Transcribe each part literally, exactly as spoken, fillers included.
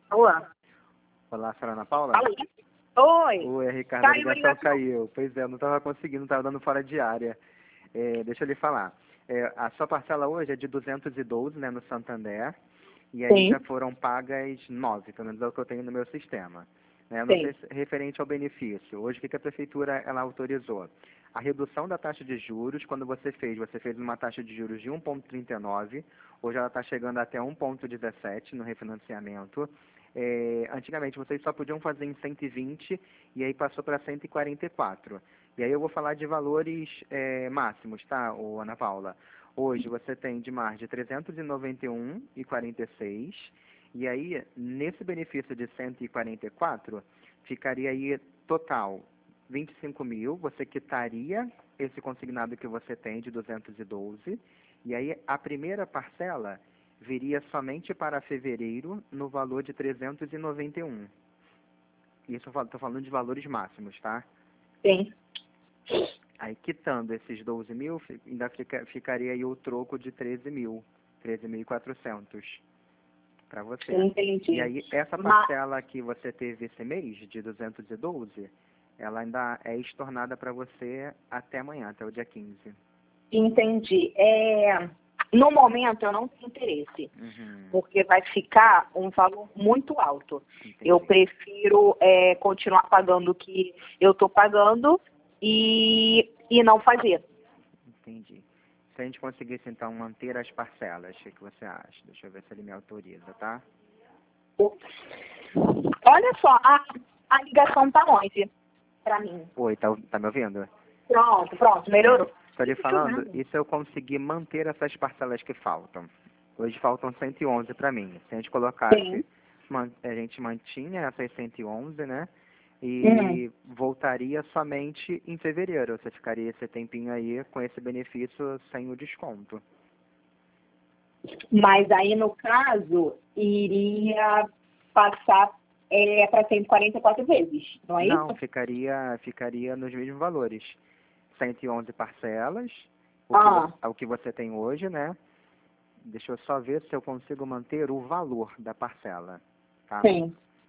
Olá. Olá, senhora Ana Paula? Fala aí. Oi. Oi, Ricardo, a Caiu a ligação ligação. caiu. Pois é, não estava conseguindo, estava dando fora de área. É, deixa eu lhe falar. É, a sua parcela hoje é de duzentos e doze, né, no Santander, e aí Sim. já foram pagas nove, pelo menos é o que eu tenho no meu sistema. Né, eu não Sim. sei se referente ao benefício. Hoje, o que que a prefeitura ela autorizou? A redução da taxa de juros, quando você fez, você fez uma taxa de juros de um vírgula trinta e nove, hoje ela está chegando até um vírgula dezessete no refinanciamento. É, antigamente vocês só podiam fazer em cento e vinte e aí passou para cento e quarenta e quatro. E aí eu vou falar de valores é, máximos, tá, ô, Ana Paula? Hoje você tem de margem trezentos e noventa e um vírgula quarenta e seis, e aí nesse benefício de cento e quarenta e quatro ficaria aí total vinte e cinco mil, você quitaria esse consignado que você tem de duzentos e doze, e aí a primeira parcela viria somente para fevereiro no valor de trezentos e noventa e um. Isso eu estou falando de valores máximos, tá? Sim. Aí, quitando esses doze mil, fi- ainda fica, ficaria aí o troco de treze mil, treze mil e quatrocentos para você. Entendi. E aí, essa Mas, parcela que você teve esse mês, de duzentos e doze, ela ainda é estornada para você até amanhã, até o dia quinze. entendi. É, no momento eu não tenho interesse, Uhum, porque vai ficar um valor muito alto. entendi. Eu prefiro é, continuar pagando o que eu estou pagando e, e não fazer. Entendi. Se a gente conseguisse, então, manter as parcelas, o que que você acha? Deixa eu ver se ele me autoriza, tá? Olha só, a, a ligação tá longe para mim. Oi, tá, tá me ouvindo? Pronto, pronto, melhorou. Estou lhe Deixa eu falando, ver. e se eu conseguir manter essas parcelas que faltam? Hoje faltam cento e onze para mim. Se a gente Sim. colocasse, man- a gente mantinha essas cento e onze, né? Uhum. E voltaria somente em fevereiro. Você ficaria esse tempinho aí com esse benefício sem o desconto. Mas aí, no caso, iria passar é, para cento e quarenta e quatro vezes, não é Não, isso? ficaria, ficaria nos mesmos valores. cento e onze parcelas, o que, Ah, vo- é o que você tem hoje, né? Deixa eu só ver se eu consigo manter o valor da parcela, tá? sim.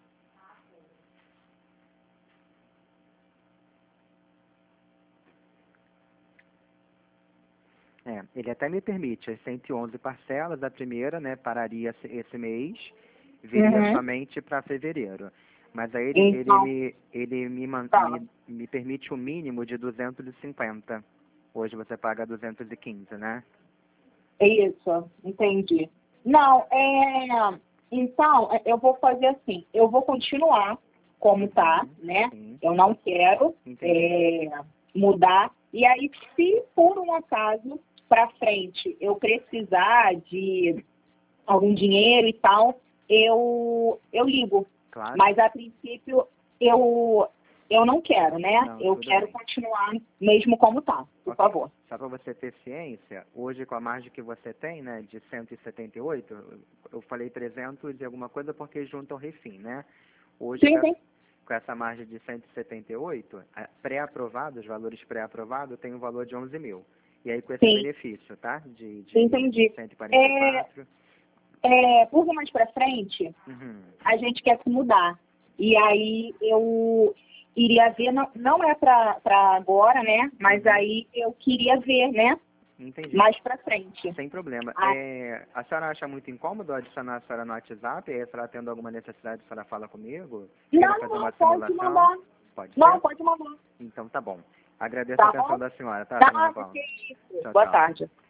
É, ele até me permite as cento e onze parcelas, a primeira, né, pararia esse esse mês, viria Uhum. somente para fevereiro. Mas aí ele, ele, Então, me, ele me, man- tá. me, me permite o mínimo de duzentos e cinquenta. Hoje você paga duzentos e quinze, né? Isso, entendi. Não, é... Então, é, eu vou fazer assim, eu vou continuar como tá, Uhum, né? sim, Eu não quero entendi. é, mudar. E aí, se por um acaso, para frente, eu precisar de algum dinheiro e tal, eu, eu ligo. Claro. Mas, a princípio, eu, eu não quero, né? Não, Eu tudo quero bem. continuar mesmo como tá, por Ok. favor. Só para você ter ciência, hoje com a margem que você tem, né, de cento e setenta e oito, eu falei trezentos e alguma coisa porque junta o refim, né? Hoje com Sim, essa, sim. com essa margem de cento e setenta e oito, a- pré-aprovado, os valores pré-aprovados, tem um valor de onze mil. E aí com esse Sim, benefício, tá? De, de entendi. cento e quarenta e É, quatro. é, por mais para frente, Uhum. a gente quer se mudar. E aí eu iria ver, não, não é para agora, né? Mas Uhum. aí eu queria ver, né? Entendi. Mais para frente. Sem problema. Ah, É, a senhora acha muito incômodo adicionar a senhora no WhatsApp? E aí, se ela tendo alguma necessidade, a senhora fala comigo? Queira não, fazer não, uma pode simulação? mandar. Pode Não, ser? pode mandar. Então tá bom. Agradeço a Tá atenção bom? da senhora, tá, senhora Tá, Paula? que isso. Tchau, Boa tchau. tarde.